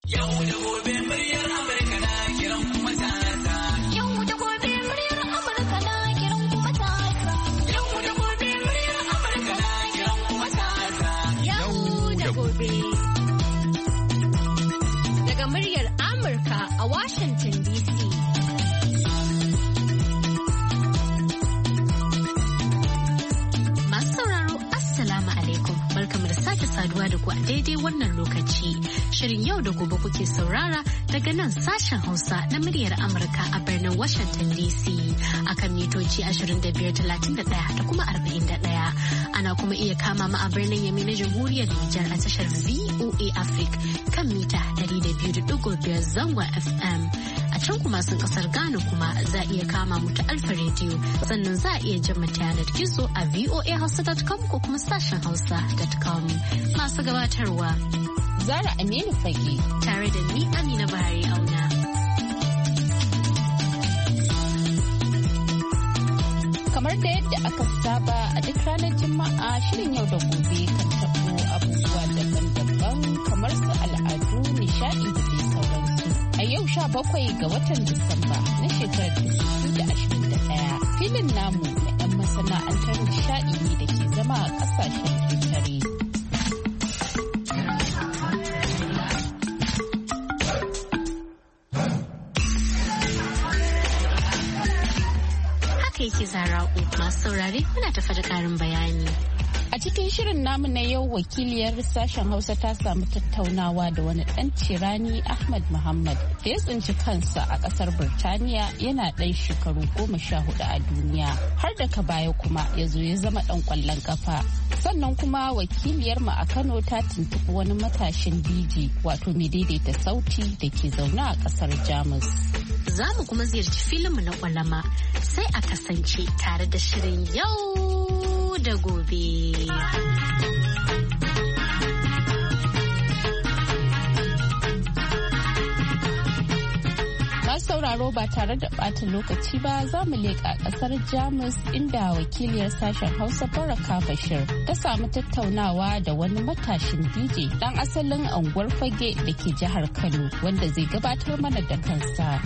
Yau da gobe muryar Amurka na kiran kuma ta. Yau da gobe muryar Amurka na kiran kuma ta. Yau da gobe muryar Amurka na kiran kuma ta. Yau da gobe. Daga muryar Amurka a Washington DC. Masu sauraro Assalamu alaikum. Barkamu da sake saduwa da ku a daidai wannan lokaci. Shirin yau da gobe kuke saurara daga nan sashen Hausa na muryar Amurka a birnin Washington DC akan mitoci 2531 da kuma 41. Ana kuma iya kama mu a birnin Yami na Jamhuriyar Nijar a tashar VOA Africa kan mita 200.5 zangon FM. A can kuma sun kasar Ghana kuma za a iya kama mu ta Alfa Radio sannan za a iya jin mu ta yanar gizo a voahausa.com ko kuma sashen hausa.com. Masu gabatarwa Zara Aminu Fage tare da ni Amina Bahari Auna. Kamar da yadda aka saba a duk ranar Juma'a shirin yau da gobe kan taɓo abubuwa daban-daban kamar su al'adu, nishaɗi da dai sauransu. A yau 17 ga watan Disamba na shekarar 2021 filin namu na 'yan masana'antar nishaɗi ne da ke zama a ƙasashen ƙetare. Yake Zara'u masu saurare muna tafa da ƙarin bayani. A cikin shirin namu na yau wakiliyar sashen Hausa ta samu tattaunawa da wani ɗan cirani Ahmad Muhammad da ya tsinci kansa a ƙasar Birtaniya yana ɗan shekaru 14 a duniya har daga baya kuma ya zo ya zama ɗan ƙwallon ƙafa. Sannan kuma wakiliyar mu a Kano ta tuntuɓi wani matashin DJ wato mai daidaita sauti da ke zaune a ƙasar Jamus. Za mu kuma ziyarci filinmu na ƙwalama sai a kasance tare da shirin yau da gobe. Masu sauraro ba tare da ɓata lokaci ba za mu leƙa ƙasar Jamus inda wakiliyar sashen Hausa Baraka Bashir ta samu tattaunawa da wani matashin DJ ɗan asalin unguwar Fage da ke jihar Kano wanda zai gabatar mana da kansa.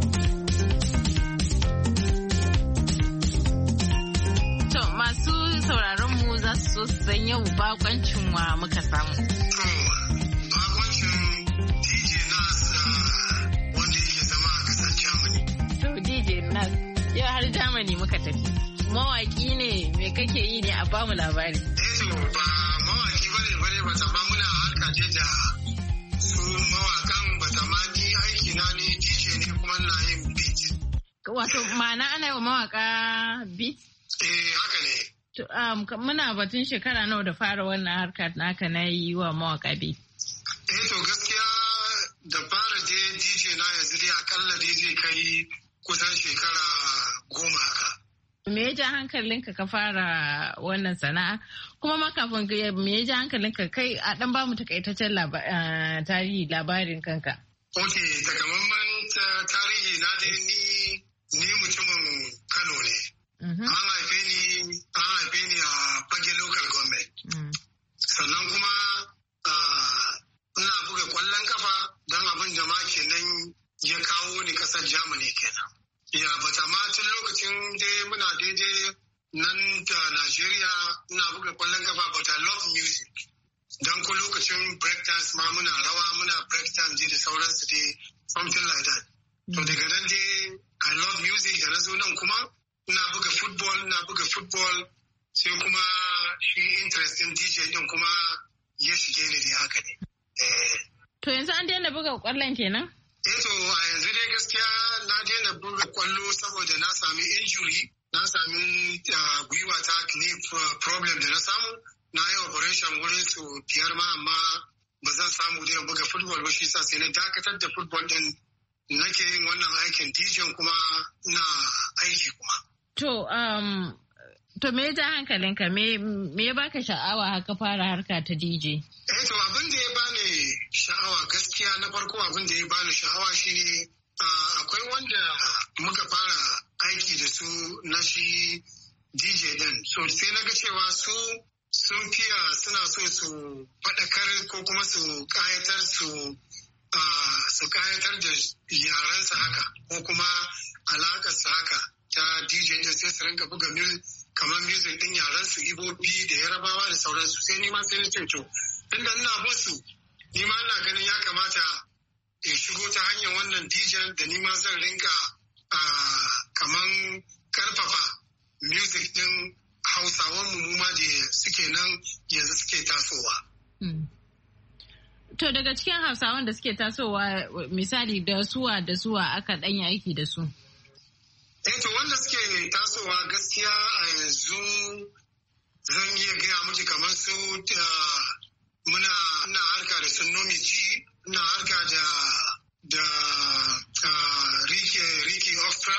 So san yau bakoncin wa muka samu. Bakoncin DJ Nas wanda yake zama a kasar Germany. To DJ Nas yau har Germany muka tafi. Mawaki ne me kake yi ne a bamu labari? To ba mawaki bane ba ta ba muna harka ce da su mawakan bata ma ni aiki na ne DJ ne kuma na yin beat. Wato ma'ana ana yi wa mawaka beat? Haka ne. Muna batun shekara nawa da fara wannan harkar naka na yi wa mawaka bi. To gaskiya da fara je DJ na yanzu dai akalla dai zai kai kusan shekara 10 haka. Me ya ja hankalinka ka fara wannan sana'a? Kuma makafin me ya ja hankalinka kai a dan bamu takaitaccen tarihi labarin kanka. Ok, takamaiman tarihi na dai ni mutumin Kano ne. An haife ni a Fage local government. Sannan kuma ina buga kwallon kafa don abin da ma kenan ya kawo ni kasar Germany kenan. Ya bata ma tun lokacin dai muna daidai nan da Najeriya ina buga kwallon kafa but I love music. Don ko lokacin breakdance ma muna rawa muna breakdance da sauransu dai something like that. To daga nan dai I love music da na zo nan kuma ina buga football sai kuma shi interest in DJ din kuma ya shige ni dai haka ne. To yanzu an daina buga kwallon kenan? To a yanzu dai gaskiya na daina buga kwallo saboda na sami injury, na sami gwiwa ta knee problem da na samu, na yi operation wurin su 5 ma amma ba zan samu daina buga football ba shi sa sai na dakatar da football din nake yin wannan aikin DJ kuma na aiki kuma. To me ya ja hankalinka me ya baka sha'awa haka fara harka ta DJ? To abin da ya bani sha'awa gaskiya na farko abin da ya bani sha'awa shine akwai wanda muka fara aiki da su na shi DJ din. So sai na ga cewa su sun fiya suna so su faɗakar ko kuma su ƙayatar su su kayatar da yarensa haka ko kuma alakarsa haka ta DJ din sai su rinka buga kamar music din yarensu Ibobi da Yarabawa da sauransu sai ni ma sai na ce to tunda ina basu ni ma ina ganin ya kamata in shigo ta hanyar wannan DJ da ni ma zan rinka kamar karfafa music din Hausawan mu ma da suke nan yanzu suke tasowa. To daga cikin Hausawan da suke tasowa misali da suwa aka ɗanya aiki da su? To wanda suke tasowa gaskiya a yanzu zan iya gaya miki kamar su ina harka da su Nomi G, ina harka da Ricky Ostra.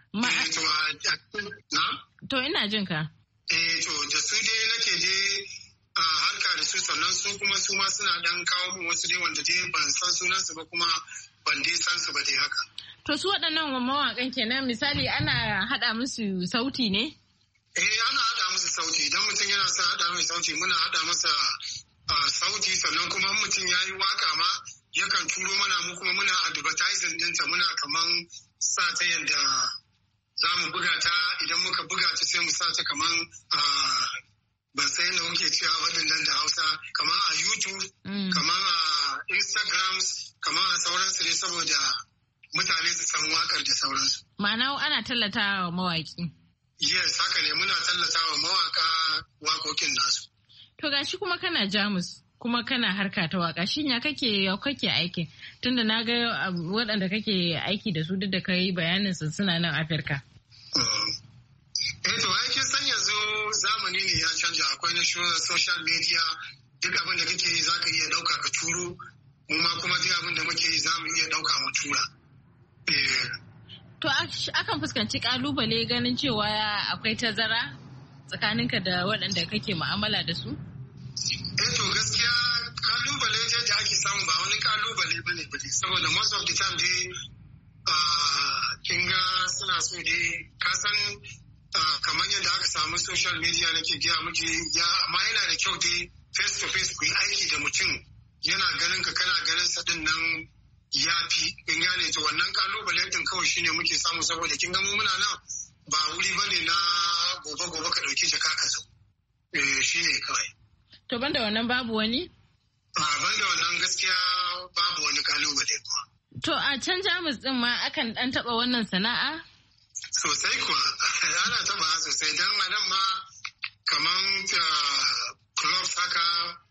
To ina jin ka. To da su dai nake dai harka da su sannan su kuma su ma suna dan kawo min wasu dai wanda dai ban san sunansu ba kuma ban dai san su ba dai haka. To su waɗannan mawaƙan kenan misali ana haɗa musu sauti ne? Ana haɗa musu sauti idan mutum yana son haɗa mai sauti muna haɗa masa sauti sannan kuma mutum ya yi waka ma yakan turo mana mu kuma muna advertising ɗinta muna kaman sa ta yadda za mu buga ta idan muka buga ta sai mu sa ta kaman ban san yadda muke cewa waɗannan da Hausa kamar a YouTube, kamar a Instagram, kamar a sauransu ne saboda mutane su san wakar da sauransu. Ma'ana ana tallata wa mawaƙi. Yes, haka ne muna tallata wa mawaƙa waƙoƙin nasu. To gashi kuma kana Jamus kuma kana harka ta waka shin ya kake aikin tunda na ga waɗanda kake aiki da su duk da kai bayanin su suna nan Afirka. To aikin san yanzu zamani ne ya canja akwai na social media duk abin da kake yi za ka iya ɗauka ka turo mu ma kuma duk abin da muke yi za mu iya ɗauka mu tura. To akan fuskanci kalubale ganin cewa akwai tazara tsakaninka da waɗanda kake mu'amala da su? To gaskiya kalubale da ake samu ba wani kalubale ba ne saboda most of the time dai kinga suna so dai kasan kamar yadda aka samu social media nake gaya muke amma yana da kyau dai face to face ku yi aiki da mutum yana ganin ka kana ganin sa din nan ya fi in gane to wannan kalubale din kawai shine muke samu saboda kin ga mu muna nan ba wuri bane na gobe ka dauki jaka ka zo shine kawai. To banda wannan babu wani? Banda wannan gaskiya babu wani kalubale kuwa. To a can Jamus din ma akan dan taba wannan sana'a? Sosai kuwa ana taba sosai don nan ma kaman clubs haka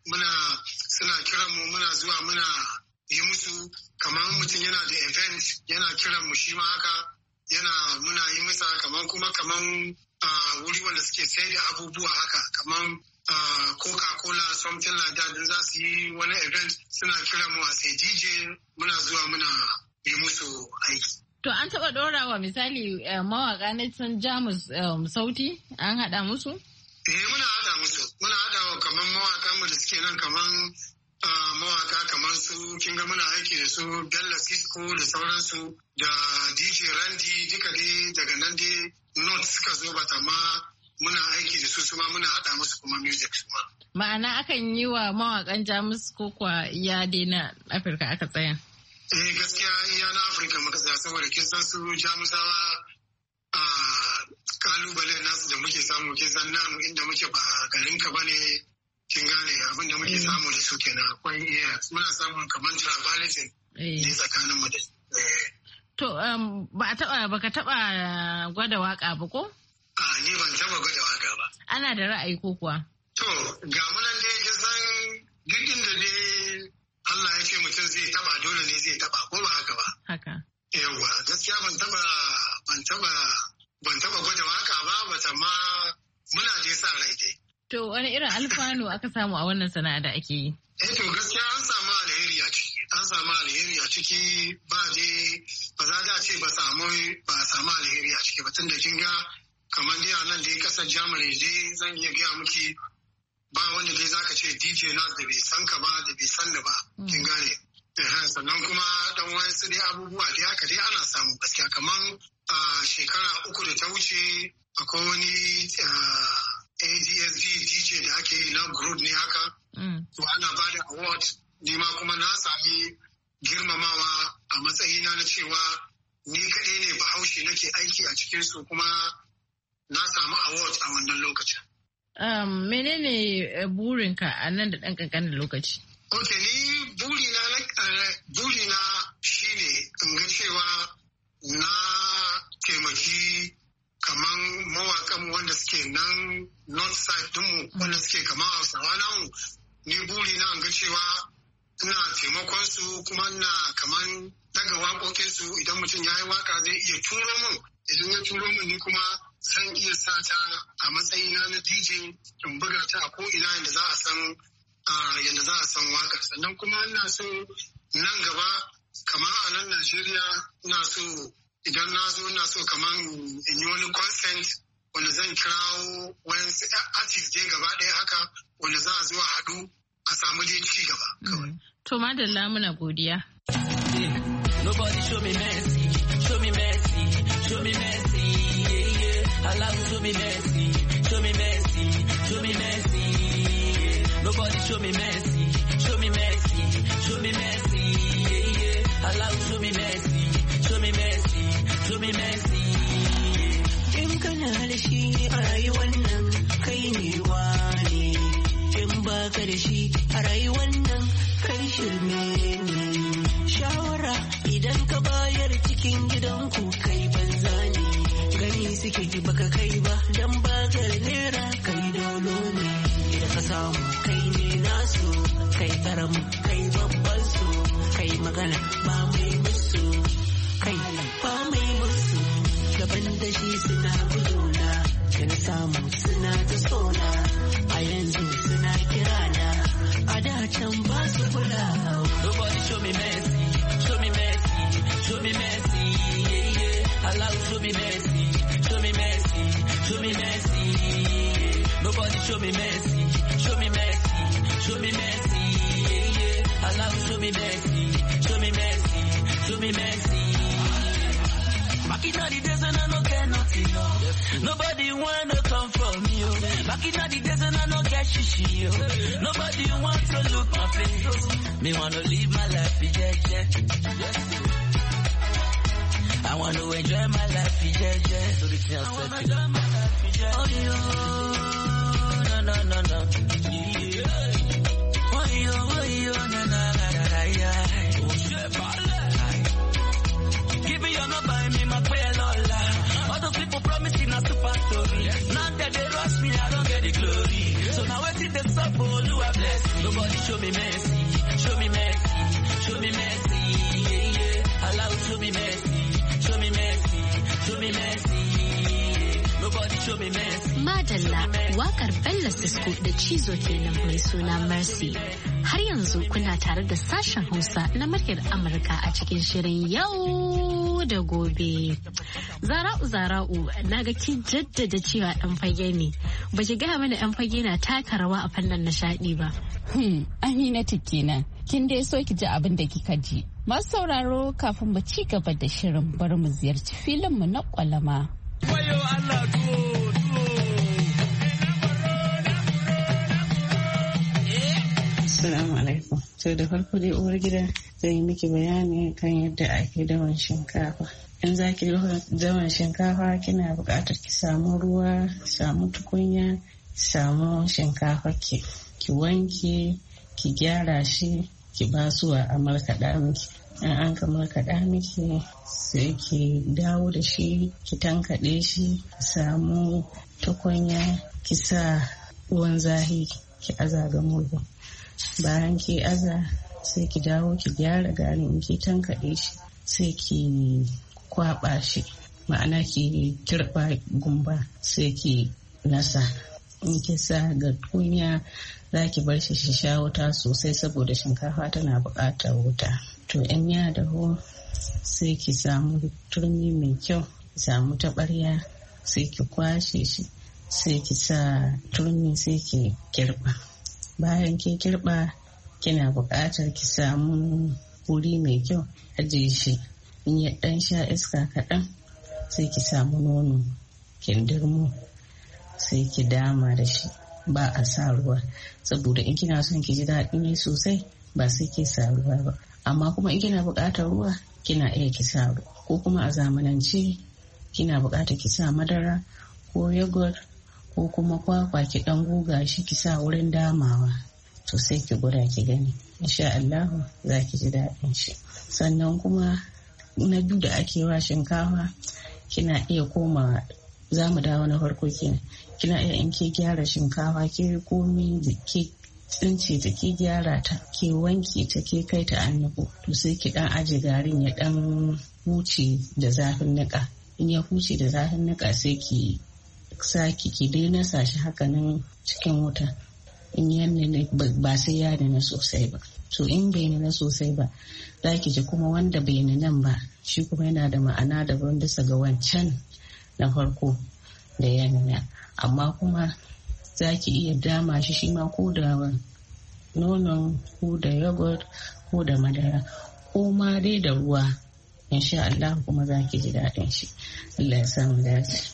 suna kiran mu muna zuwa muna yi musu kaman mutum yana da event yana kiran mu shi ma haka muna yi masa kaman wuri wanda suke sai da abubuwa haka kaman Coca-Cola something like that za su yi wani event suna kiran mu a sai DJ muna zuwa muna yi musu aiki. To an taɓa ɗorawa misali mawaƙa na can Jamus sauti an haɗa musu? Muna haɗa musu. Muna haɗa wa kamar mawaƙan mu da suke nan kamar mawaƙa kamar su kin ga muna aiki da su Bella Cisco da sauransu da DJ Randy duka dai daga nan dai not suka zo bata ma muna aiki da su ma muna haɗa musu kuma music su ma. Ma'ana akan yi wa mawaƙan Jamus ko kuwa iya dai na Afirka aka tsaya? Gaskiya iya na Afirka muka tsaya saboda kin san su Jamusawa a kalubale nasu da muke samu kin san nan inda muke ba garin ka bane kin gane abin da muke samu da su kenan akwai muna samun kamar tribalism ne tsakanin mu da to baka taba gwada waka ba ko? Ni ban taba gwada waka ba. Ana da ra'ayi ko kuwa? To ga munan dai kin san duk inda dai Allah ya ce mutum zai taba dole ne zai taba ko ba haka ba? Haka. Yawwa gaskiya ban taba gwada waka ba bata ma muna je sa rai dai. To wani irin alfanu aka samu a wannan sana'a da ake yi? To gaskiya an samu alheri a ciki ba dai ba za da ce ba a samu alheri a ciki ba tunda kin ga kamar dai a nan dai kasar Germany dai zan iya gaya miki ba wanda dai zaka ce DJ nas da bai san ka ba da bai san da ba kin gane sannan kuma dan wayansu dai abubuwa dai haka dai ana samu gaskiya kaman shekara 3 da ta wuce akwai wani ADSG DJ da ake yi na group ne haka to ana ba da award ni ma kuma na sami girmamawa a matsayina na cewa ni kaɗai ne Bahaushe nake aiki a cikinsu kuma na samu award a wannan lokacin. Menene burinka a nan da ɗan ƙanƙanin lokaci? Ok, ni burina shine in ga cewa na taimaki kaman mawaƙan wanda suke nan north side dinmu wanda suke kaman Hausawa namu. Ni burina in ga cewa ina taimakon su kuma ina kaman daga waƙoƙinsu idan mutum ya yi waka zai iya turo min. Idan ya turo min ni kuma zan iya sa ta a matsayina na DJ in buga ta a ko'ina yadda za a san waka. Sannan kuma ina so nan gaba kamar a nan Najeriya ina so idan ina so kamar in yi wani consent wanda zan kirawo wayansu artist dai gaba ɗaya haka wanda za a zo a haɗu a samu dai ci gaba. To madalla muna godiya. Nobody show me mercy, show me mercy, show me mercy. Allah show me mercy, show me mercy, show me mercy. Nobody show me mercy, show me mercy, show me mercy. Allah show me mercy, show me mercy, show me mercy. In kana da shi a rayuwar nan kai ne wani, in baka da shi a rayuwar nan kai shirme ne. Shawara idan ka bayar cikin gidanku kai banza ne. Gani suke ji baka kai ba dan bagar nera kai dolo ne. Idan ka samu kai ne nasu kai karamu kai babban su kai magana ba mai musu kai ba mai musu gaban da shi suna guduna da na samu suna ta sona a yanzu suna kirana a da can ba su kula. Nobody show me mercy, show me mercy, show me mercy. Allah show me mercy, show me mercy, show me mercy. Nobody show me mercy, show me mercy, show me mercy. Allah show me mercy, show me mercy, show me mercy. Back in the days and I no get nothing, no. Nobody wanna come from me, oh. Back in the days and I no get shishi, oh. Nobody want to look my face. Me wanna live my life, yeah. I want to enjoy my life, yeah. So the I want to enjoy my life, yeah. Oh, yo, no. Yeah. Oh, yo, na, yeah. Oh, shit, give me your number, me my prayer, Lola. All those people promising us super story. Now that they rush me, I don't get the glory. So now I think that's up, oh, you are blessed. Nobody show me mercy, show me mercy, show me mercy, yeah. Allah show me mercy. Madalla wakar Bello Sisko da Cizo kenan mai suna Mercy. Har yanzu kuna tare da sashen Hausa na muryar Amurka a cikin shirin yau da gobe. Zara'u na ga kin jaddada cewa ɗan fage ne. Ba ki gaya mana ɗan fage na taka rawa a fannin nishaɗi ba. Aminatu kenan. Kin dai so ki ji abin da kika ji. Masu sauraro kafin mu ci gaba da shirin bari mu ziyarci filinmu na kwalama. Wayo Allah Assalamu alaikum. To da farko dai uwar gida zan yi miki bayani kan yadda ake dawan shinkafa. In za ki dawan shinkafa kina buƙatar ki samu ruwa, samu tukunya, samu shinkafa ki wanke, ki gyara shi, ki basuwa a markaɗa miki. In an ka markaɗa miki sai ki dawo da shi, ki tankaɗe shi, ki samu tukunya, ki sa ruwan zahi, ki aza ga murhu. Bayan ki aza sai ki dawo ki gyara garin ki tankaɗe shi sai ki kwaɓa shi, ma'ana ki kirɓa gumba sai ki nasa. In ki sa ga tukunya za ki bar shi sha wuta sosai saboda shinkafa tana buƙatar wuta. To in ya dahu sai ki samu turmi mai kyau, ki samu taɓarya sai ki kwashe shi, sai ki sa turmi sai ki kirɓa. Bayan ki kirɓa kina buƙatar ki samu wuri mai kyau ajiye shi. In ya ɗan sha iska kaɗan sai ki samu nono kindirmo sai ki dama da shi, ba a sa ruwa saboda in kina son ki ji daɗi ne sosai ba sai ki sa ruwa ba. Amma kuma in kina buƙatar ruwa kina iya ki sa ruwa, ko kuma a zamanance kina buƙatar ki sa madara ko yogurt ko kuma kwakwa ki dan guga shi ki sa wurin damawa, to sai ki gwada ki gani, insha Allah za ki ji daɗin shi. Sannan kuma na biyu da ake wa shinkafa, kina iya koma, za mu dawo na farko kenan, kina iya in ke gyara shinkafa ke komi da ke tsince ta ke gyara ta ke wanke ta ke kai ta annuku, to sai ki dan aje garin ya dan huce da zafin nika. In ya huce da zafin nika sai ki saki ki daina sa shi haka nan cikin wuta. In yanne ba sai ya nuna sosai ba. To in bai nuna sosai ba, za ki ji kuma wanda bai nuna ba shi kuma yana da ma'ana daban bisa ga wancan na farko da ya nuna. Amma kuma za ki iya dama shi ma ko da nonon ko da yogurt ko da madara ko ma dai da ruwa, insha Allah kuma za ki ji daɗin shi. Allah ya samu dace.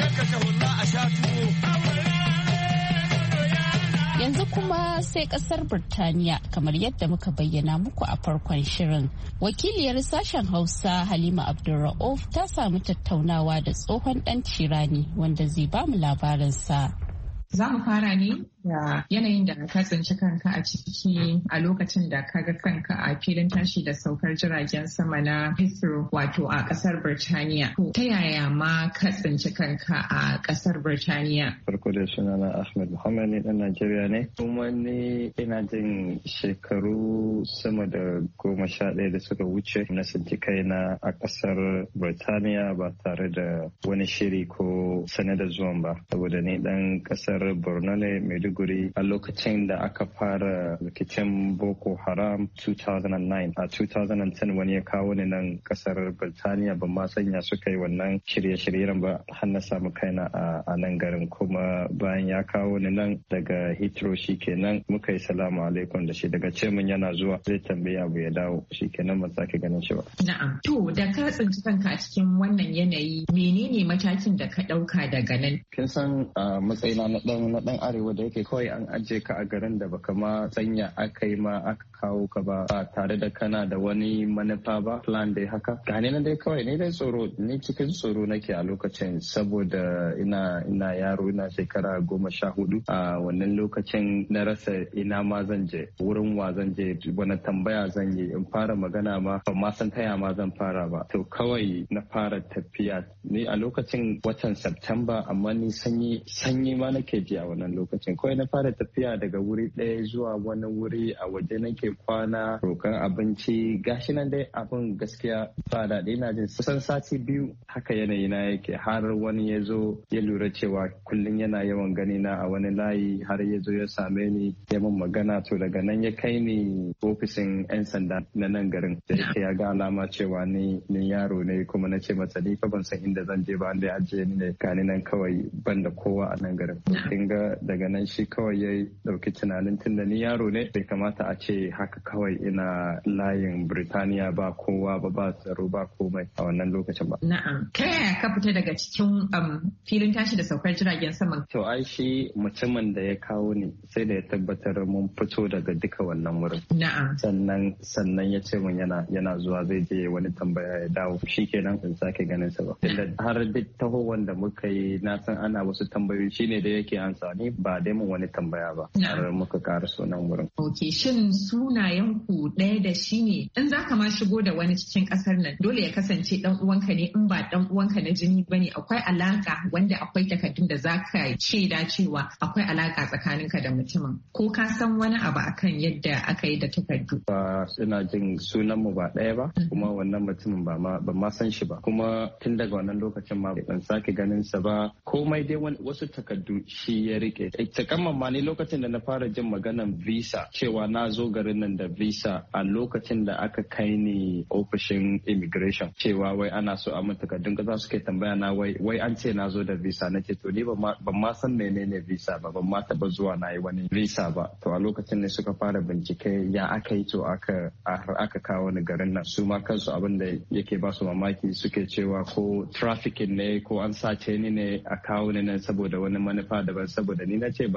Yanzu kuma sai kasar Birtaniya, kamar yadda muka bayyana muku a farkon shirin. Wakiliyar sashen Hausa Halima Abdulra'uf ta samu tattaunawa da tsohon ɗan cirani wanda zai bamu labarinsa. Za mu fara ne da yanayin da ka tsinci kanka a ciki a lokacin da ka ga kanka a filin tashi da saukar jiragen sama na Heathrow, wato a kasar Birtaniya. Ta yaya ma ka tsinci kanka a kasar Birtaniya? Farko da sunana Ahmed Muhammad ne, ɗan Najeriya ne. Kuma ni ina jin shekaru sama da 11 da suka wuce na tsinci kaina a kasar Birtaniya ba tare da wani shiri ko sanadar zuwan ba. Saboda ni ɗan kasar Borno ne, Maiduguri, a lokacin da aka fara rikicin Boko Haram 2009. A 2010 wani ya kawo ni nan kasar Birtaniya, ban ma sanya suka yi wannan shirye-shiryen ba har na samu kaina a nan garin. Kuma bayan ya kawo ni nan daga Heathrow shikenan muka yi salamu alaikum da shi, daga ce min yana zuwa zai tambayi abu ya dawo, shikenan ban sake ganin shi ba. Na'am. To da ka tsinci kanka a cikin wannan yanayi, menene matakin da ka ɗauka daga nan? Kin san matsayina na dan arewa da yake kawai an ajiye ka a garin da baka ma sanya aka yi ma aka kawo ka ba tare da kana da wani manufa ba, plan dai haka. Gane na dai kawai ni dai tsoro, ni cikin tsoro nake a lokacin saboda ina yaro, ina shekara 14. A wannan lokacin na rasa ina ma zan je, wurin wa zan je, wani tambaya zan yi, in fara magana ma ban ma san taya ma zan fara ba. To kawai na fara tafiya ni a lokacin watan September, amma ni sanyi ma nake ji a wannan lokacin. Kawai na fara tafiya daga wuri ɗaya zuwa wani wuri, a waje nake kwana, roƙon abinci, gashi nan dai abin gaskiya ba daɗi. Ina jin kusan sati 2 haka yanayi na yake, har wani ya zo ya lura cewa kullum yana yawan gani na a wani layi, har ya zo ya same ni ya min magana. To daga nan ya kai ni ofishin 'yan sanda na nan garin, da yake ya ga alama cewa ni yaro ne, kuma na ce masa ni fa ban san inda zan je ba, da ya ajiye ni ne gani nan kawai ban da kowa a nan garin. Kin ga daga nan shi kawai ya dauki tunanin tunda ni yaro ne bai kamata a ce haka kawai ina layin Birtaniya ba kowa ba tsaro ba komai a wannan lokacin ba. Na'am. Ta yaya ka fita daga cikin filin tashi da saukar jiragen sama? To ai shi mutumin da ya kawo ni sai da ya tabbatar mun fito daga duka wannan wurin. Na'am. Sannan ya ce mun yana zuwa zai je wani tambaya ya dawo. Shikenan in sake ganin sa ba. Har duk taho wanda muka yi na san ana wasu tambayoyi shine da yake ansa, ni ba dai mun wani tambaya ba. Har muka ƙara sunan wurin. Ok, shin sunayen ku ɗaya da shi ne? In za ka ma shigo da wani cikin ƙasar nan, dole ya kasance ɗan uwanka ne, in ba ɗan uwanka na jini ba ne, akwai alaƙa wanda akwai takardun da za ka shaida cewa akwai alaƙa tsakaninka da mutumin. Ko ka san wani abu akan yadda aka yi da takardu? Ba ina jin sunan mu ba ɗaya ba, kuma wannan mutumin ba ma san shi ba. Kuma tun daga wannan lokacin ma ban sake ganin sa ba. Komai dai wasu takardu shi ya rike. Takamman ma ni lokacin da na fara jin maganan visa, cewa na zo garin nan da visa a lokacin da aka kai ni ofishin immigration, cewa wai ana so a mun takardun kasa, suke tambaya na wai an ce na zo da visa. Na ce to ni ban ma san menene visa ba, ban ma taba zuwa na yi wani visa ba. To a lokacin ne suka fara bincike ya aka yi to aka kawo ni garin nan. Su ma kansu abin da yake ba su mamaki, suke cewa ko trafficking ne ko an sace ni ne a kawo ni nan saboda wani manufa daban, saboda ni na ce ba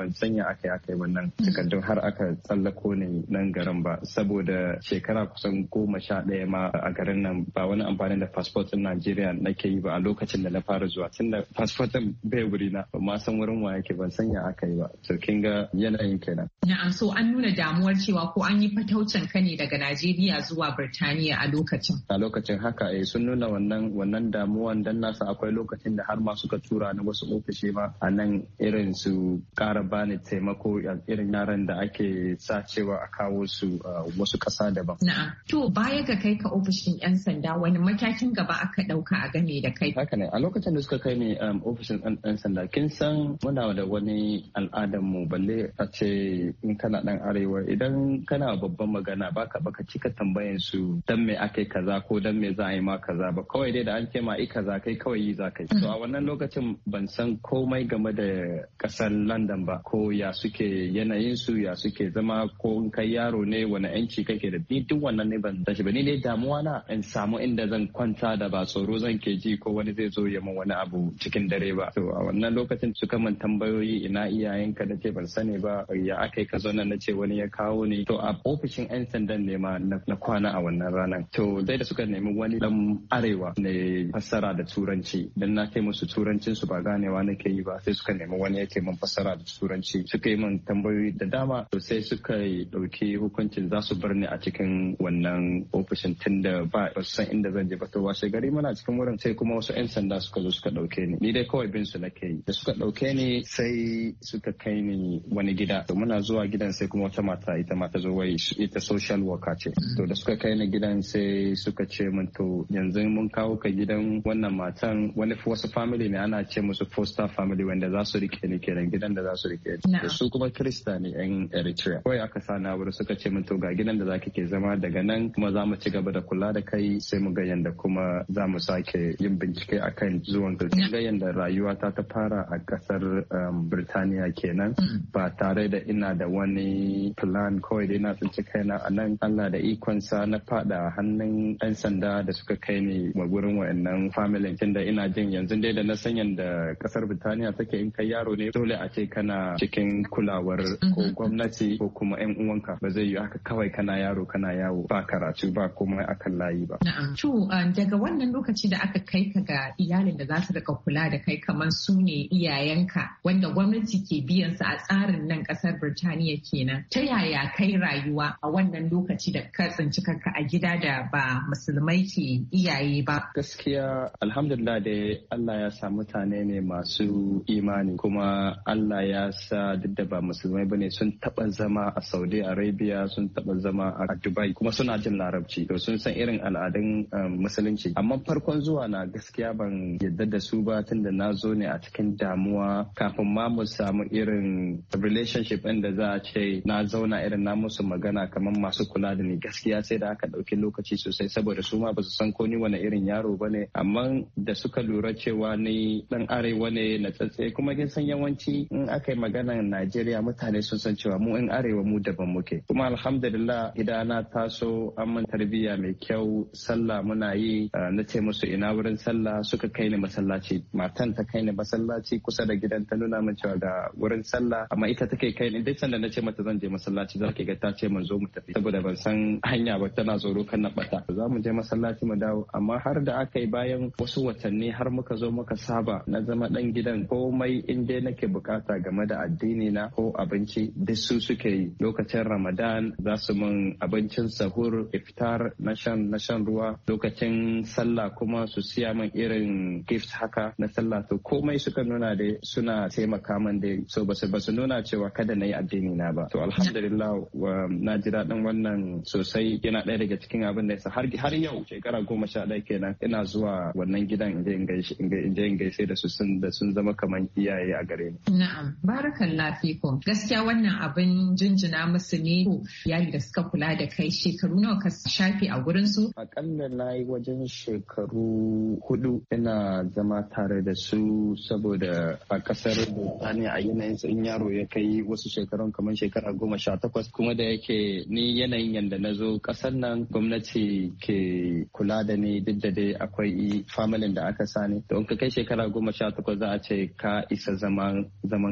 ban sanya aka yi wannan takardun har aka tsallako ne nan garin ba saboda shekara kusan 11 ma a garin nan ba wani amfani da passport din Najeriya nake yi ba a lokacin da na fara zuwa tunda passport din bai wuri na ba ma san wurin wa yake ban sanya aka yi ba to kin ga yanayin kenan. Na'am, so an nuna damuwar cewa ko an yi fataucin ka ne daga Najeriya zuwa Birtaniya a lokacin. A lokacin haka sun nuna wannan damuwan dan nasa akwai lokacin da har ma suka tura ni wasu ofishi ma a nan irin su kara bani taimako irin yaran da ake sa cewa a kawo su wasu ƙasa daban. Na'am. To baya ga kai ka ofishin 'yan sanda wani matakin gaba aka ɗauka a game da kai? Haka ne a lokacin da suka kai ni ofishin 'yan sanda kin san muna da wani al'adar mu balle a ce in kana dan arewa idan kana babban magana baka cika tambayan su dan me ake kaza ko dan me za a yi ma kaza ba kawai dai da an ce ma kaza kai kawai yi za ka yi. To a wannan lokacin ban san komai game da kasar London ba ko ya suke yanayin su ya suke zama ko in kai yaro ne wani yanci kake da ni duk wannan ne ban tashi ba ni dai damuwa na in samu inda zan kwanta da ba tsoro zan ke ji ko wani zai zo ya min wani abu cikin dare ba. To a wannan lokacin suka min tambayoyi ina iyayenka da ce ban sani ba ya aka yi ka zo nan na ce wani ya kawo ni. To a ofishin 'yan sandan ne ma na kwana a wannan ranar. To dai da suka nemi wani dan arewa ne fassara da turanci dan na kai musu turancin su ba ganewa nake yi ba sai suka nemi wani yake min fassara da turanci suka yi min tambayoyi da dama to sai suka dauki hukuncin za su bar ni a cikin wannan ofishin tunda ba su san inda zan je ba. To washe gari muna cikin wurin sai kuma wasu 'yan sanda suka zo suka dauke ni dai kawai bin su nake yi da suka dauke ni sai suka kai ni wani gida to muna zuwa gidan sai kuma wata mata ita ma ta zo wai ita social worker ce. To da suka kai ni gidan sai suka ce min to yanzu mun kawo ka gidan wannan matan wasu family ne ana ce musu foster family wanda za su rike ni kenan gidan da za su rike ni. Da su kuma Kirista ne 'yan Eritrea. Kawai aka sa na wuri suka ce min to ga gidan da zaki ke zama daga nan kuma za mu ci gaba da kula da kai sai mu ga yanda kuma za mu sake yin bincike akan zuwan ka. Ga yanda rayuwa ta fara a kasar Birtaniya kenan ba tare da ina da wani plan kawai dai na tsinci kaina a nan Allah da ikonsa na fada hannun 'yan sanda da suka kai ni gurin wa'annan family tunda ina jin yanzu dai da na san yanda kasar Birtaniya take in kai yaro ne dole a ce kana cikin kulawar ko gwamnati ko kuma 'yan uwanka ba zai yi haka kawai kana yaro kana yawo ba karatu ba komai akan layi ba. Na'am. To daga wannan lokaci da aka kai ka ga iyalin da za su rika kula da kai kamar su ne iyayenka wanda gwamnati ke biyan su a tsarin nan kasar Birtaniya kenan. Ta yaya kai rayuwa a wannan lokaci da ka tsinci kanka a gida da ba musulmai ke iyaye ba? Gaskiya alhamdulillah dai Allah ya sa mutane ne masu imani kuma Allah ya sa duk da ba musulmai bane sun taba zama a Saudi Arabia sun taba zama a Dubai kuma suna jin larabci to sun san irin al'adun musulunci amma farkon zuwa na gaskiya ban yadda da su ba tunda na zo ne a cikin damuwa kafin ma mu samu irin relationship ɗin da za a ce na zauna irin na musu magana kamar masu kula da ni gaskiya sai da aka ɗauki lokaci sosai saboda su ma ba su san ko ni wani irin yaro ba ne amma da suka lura cewa ni dan arewa ne na tsatse kuma kin san yawanci in aka yi maganar Najeriya mutane sun san cewa mu in arewa mu daban muke kuma alhamdulillah gidana taso an man tarbiyya mai kyau sallah muna yi na ce musu ina wurin sallah suka kai ni masallaci matan ta kai ni masallaci kusa da gidan ta nuna min cewa ga wurin sallah amma ita take kai ni duk sanda na ce mata zan je masallaci za ki ga ta ce mun zo mu tafi saboda ban san hanya ba tana tsoro kan na bata za mu je masallaci mu dawo amma har da aka yi bayan wasu watanni har muka zo muka saba na zama dan gidan komai in dai nake bukata game da addini na ko abinci duk su suke yi lokacin Ramadan za su mun abincin sahur iftar na shan ruwa lokacin sallah kuma su siya min irin gift haka na sallah to komai suka nuna da suna taimaka min da so ba su nuna cewa kada na yi addini na ba to alhamdulillah na ji daɗin wannan sosai yana ɗaya daga cikin abin da yasa har yau shekara 11 kenan ina zuwa wannan gidan in je in gaishe da su sun zama kamar iyaye a gare ni. Na'am barakallahu fikum gaskiya wannan abin jinjina musu ne iyali da suka kula da kai shekaru nawa ka shafe a gurin su? Akalla na yi wajen shekaru 4 ina zama tare da su saboda a kasar Birtaniya a yanayin in yaro ya kai wasu shekarun kamar shekara 18 kuma da yake ni yanayin yanda na zo kasar nan gwamnati ke kula da ni duk da dai akwai familin da aka sani to in ka kai shekara 18 za a ce ka isa zaman kanka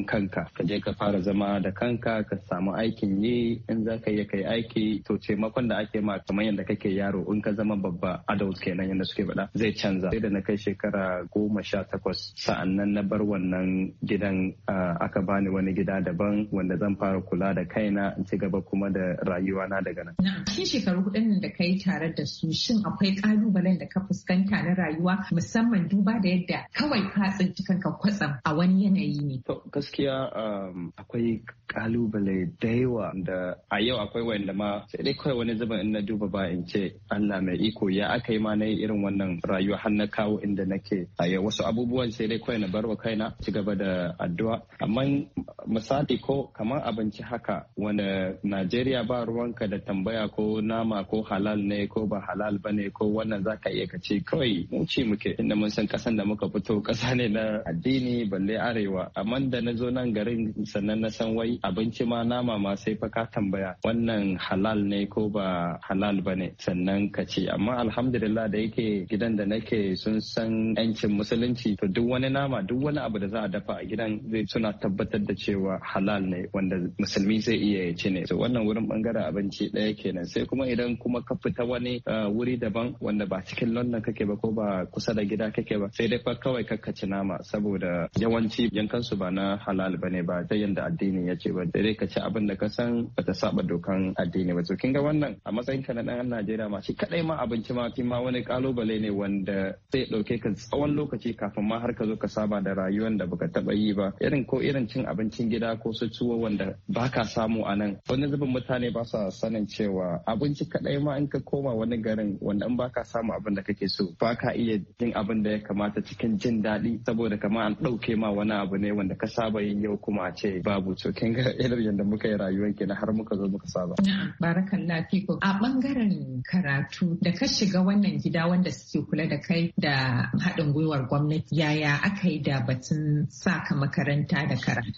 kanka ka je ka fara zama da kanka ka samu aikin yi in za ka iya kai aiki to taimakon da ake ma kamar yadda kake yaro in ka zama babba adult kenan yadda suke faɗa zai canza. Sai da na kai shekara 18 sa'annan na bar wannan gidan aka bani wani gida daban wanda zan fara kula da kaina in ci gaba kuma da rayuwa na daga nan. Cikin shekaru hudun da kai tare da su shin akwai kalubalen da ka fuskanta na rayuwa musamman duba da yadda kawai ka tsinci kanka kwatsam a wani yanayi ne? To gaskiya akwai kalubale da yawa da a yau akwai wanda ma sai dai kawai wani zuban in na duba ba in ce Allah mai iko ya aka yi ma na yi irin wannan rayuwa har na kawo inda nake a yau wasu abubuwan sai dai kawai na barwa kaina ci gaba da addu'a amma misali ko kamar abinci haka wanda Najeriya ba ruwanka da tambaya ko nama ko halal ne ko ba halal ba ne ko wannan zaka iya ka ce kawai mu ci muke inda mun san kasan da muka fito kasa ne na addini balle arewa amma da na zo nan garin sannan na san wai abinci ma nama ma sai fa ka tambaya wannan halal ne ko ba halal ba ne sannan ka ce amma alhamdulillah da yake gidan da nake sun san yancin musulunci to duk wani nama duk wani abu da za a dafa a gidan zai suna tabbatar da cewa halal ne wanda musulmi zai iya ci ne so wannan wurin bangaren abinci ɗaya kenan sai kuma idan kuma ka fita wani wuri daban wanda ba cikin London kake ba ko ba kusa da gida kake ba sai dai fa kawai ci nama saboda yawanci yankansu ba na halal bane ba ta yanda addini ya ce ba dai ka ci abin da ka san bata saba dokan addini ba to kin ga wannan a matsayin ka na dan Najeriya ma shi kadai ma abinci ma kin ma wani kalubale ne wanda zai dauke ka tsawon lokaci kafin ma har ka zo ka saba da rayuwar da baka taba yi ba irin cin abincin gida ko su tuwo wanda baka samu a nan wani zubin mutane ba sa sanin cewa abinci kadai ma in ka koma wani garin wanda in baka samu abin da kake so baka iya yin abin da ya kamata cikin jin daɗi saboda kamar an ɗauke ma wani abu ne wanda ka saba yin yau kuma a ce babu to kin ga irin yadda muka yi rayuwar kenan har muka zo muka saba. Barakallah fiko. A bangaren karatu da ka shiga wannan gida wanda suke kula da kai da haɗin gwiwar gwamnati yaya aka yi da batun saka makaranta da karatu?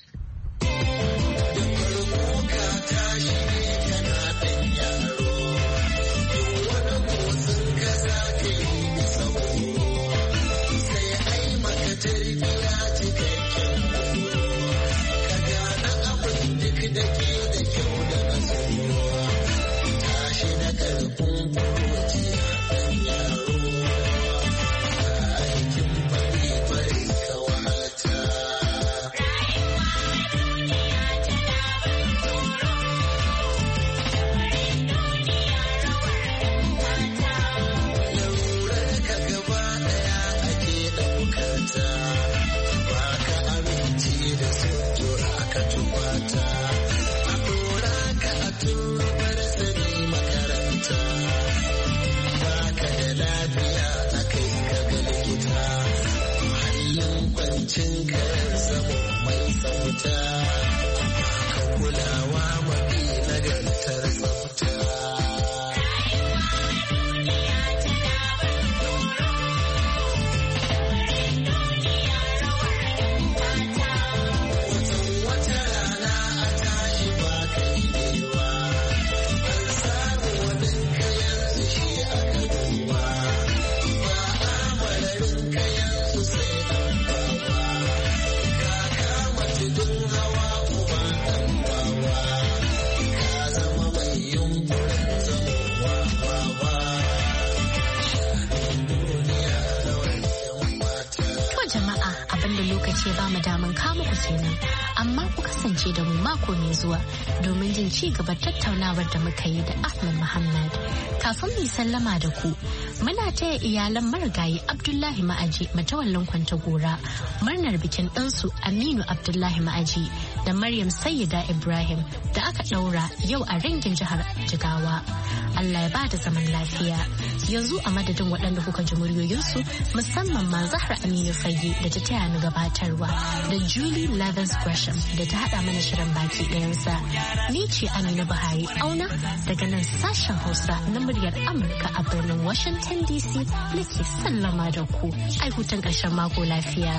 ce ba mu daman kama ku kenan amma ku kasance da mu mako mai zuwa domin jin ci gaba tattaunawar da muka yi da Ahmad Muhammad. Kafin mu sallama da ku muna taya iyalan marigayi Abdullahi Ma'aji matawallin Kwantagora murnar bikin ɗansu Aminu Abdullahi Ma'aji da Maryam Sayyida Ibrahim da aka ɗaura yau a Rangin jihar Jigawa. Allah ya bada zaman lafiya. Yanzu a madadin waɗanda kuka ji muryoyinsu musamman ma Zahra Aminu Fage da ta taya ni gabatarwa da Julie Lathers Gresham da ta haɗa mana shirin baki ɗayansa. Ni ce Aminu Buhari Auna daga nan sashen Hausa na muryar Amurka a birnin Washington DC nake sallama da ku. Ai hutun ƙarshen mako lafiya.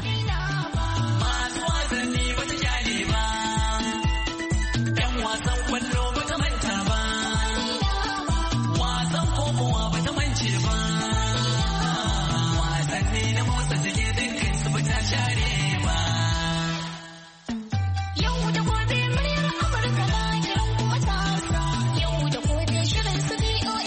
Share